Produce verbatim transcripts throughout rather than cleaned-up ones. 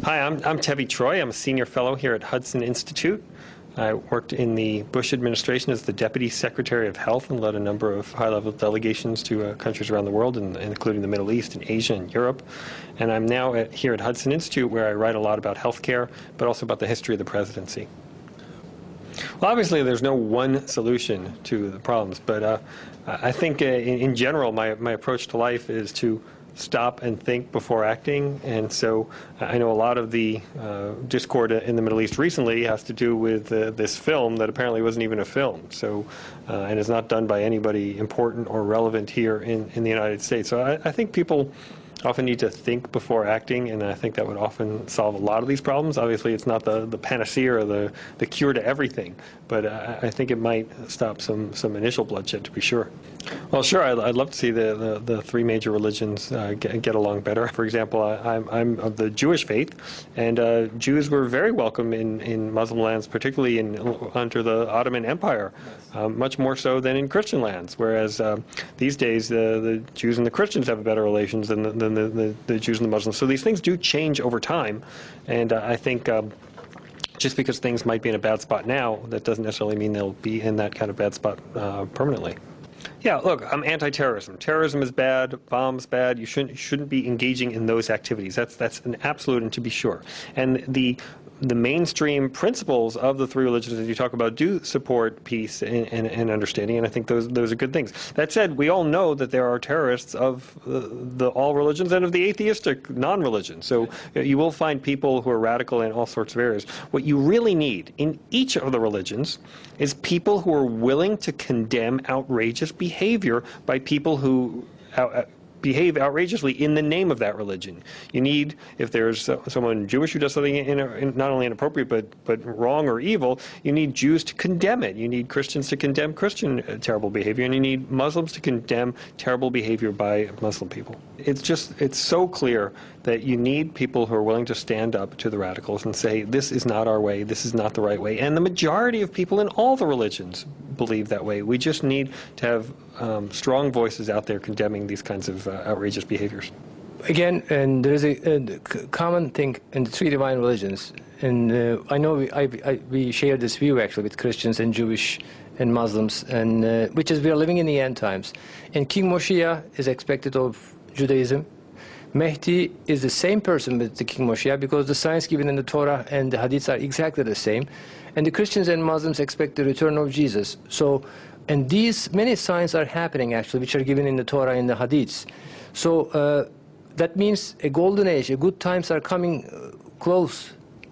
Hi, I'm, I'm Tevi Troy. I'm a senior fellow here at Hudson Institute. I worked in the Bush administration as the Deputy Secretary of Health and led a number of high-level delegations to uh, countries around the world, and, including the Middle East and Asia and Europe. And I'm now at, here at Hudson Institute, where I write a lot about healthcare, but also about the history of the presidency. Well, obviously, there's no one solution to the problems, but uh, I think uh, in, in general, my, my approach to life is to stop and think before acting. And so I know a lot of the uh, discord in the Middle East recently has to do with uh, this film that apparently wasn't even a film, so uh, and is not done by anybody important or relevant here in, in the United States. So I, I think people often need to think before acting, and I think that would often solve a lot of these problems. Obviously, it's not the, the panacea or the, the cure to everything, but I, I think it might stop some, some initial bloodshed, to be sure. Well, sure, I'd, I'd love to see the, the, the three major religions uh, get, get along better. For example, I, I'm, I'm of the Jewish faith, and uh, Jews were very welcome in, in Muslim lands, particularly in, under the Ottoman Empire, um, much more so than in Christian lands, whereas uh, these days uh, the Jews and the Christians have better relations than the, than the, the, the Jews and the Muslims. So these things do change over time, and uh, I think um, just because things might be in a bad spot now, that doesn't necessarily mean they'll be in that kind of bad spot uh, permanently. Yeah, look, I'm anti-terrorism. Terrorism is bad, bombs bad. You shouldn't, you shouldn't be engaging in those activities. That's, that's an absolute, and to be sure. And the the mainstream principles of the three religions that you talk about do support peace and, and, and understanding, and I think those those are good things. That said, we all know that there are terrorists of the, the all religions and of the atheistic non-religion. So you will find people who are radical in all sorts of areas. What you really need in each of the religions is people who are willing to condemn outrageous behavior by people who out, behave outrageously in the name of that religion. You need, if there's someone Jewish who does something in, in, not only inappropriate but but wrong or evil, you need Jews to condemn it. You need Christians to condemn Christian uh, terrible behavior, and you need Muslims to condemn terrible behavior by Muslim people. It's just, it's so clear that you need people who are willing to stand up to the radicals and say, this is not our way, this is not the right way. And the majority of people in all the religions believe that way. We just need to have um, strong voices out there condemning these kinds of uh, outrageous behaviors. Again, and there is a, a common thing in the three divine religions, and uh, I know we, I, I, we share this view actually with Christians and Jewish and Muslims, and uh, which is we are living in the end times. And King Moshiach is expected of Judaism. Mehdi is the same person with the King Moshiach, because the signs given in the Torah and the Hadiths are exactly the same. And the Christians and Muslims expect the return of Jesus. So, and these many signs are happening actually, which are given in the Torah and the Hadiths. So uh, that means a golden age, a good times are coming uh, close.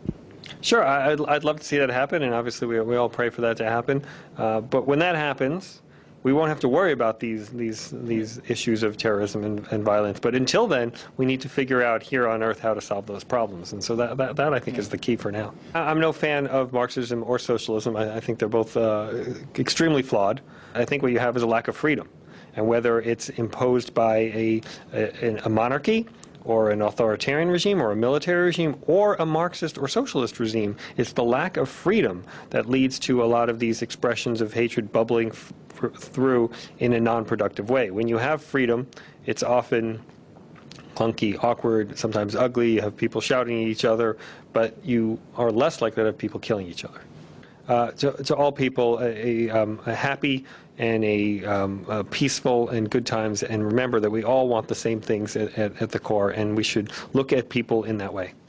Sure, I'd, I'd love to see that happen, and obviously we, we all pray for that to happen. Uh, but when that happens, we won't have to worry about these these these issues of terrorism and, and violence. But until then, we need to figure out here on Earth how to solve those problems. And so that that, that I think is the key for now. I'm no fan of Marxism or socialism. I, I think they're both uh, extremely flawed. I think what you have is a lack of freedom, and whether it's imposed by a a, a monarchy, or an authoritarian regime, or a military regime, or a Marxist or socialist regime, it's the lack of freedom that leads to a lot of these expressions of hatred bubbling f through in a non-productive way. When you have freedom, it's often clunky, awkward, sometimes ugly. You have people shouting at each other, but you are less likely to have people killing each other. Uh, to, to all people, a, a, um, a happy and a, um, a peaceful and good times, and remember that we all want the same things at, at, at the core, and we should look at people in that way.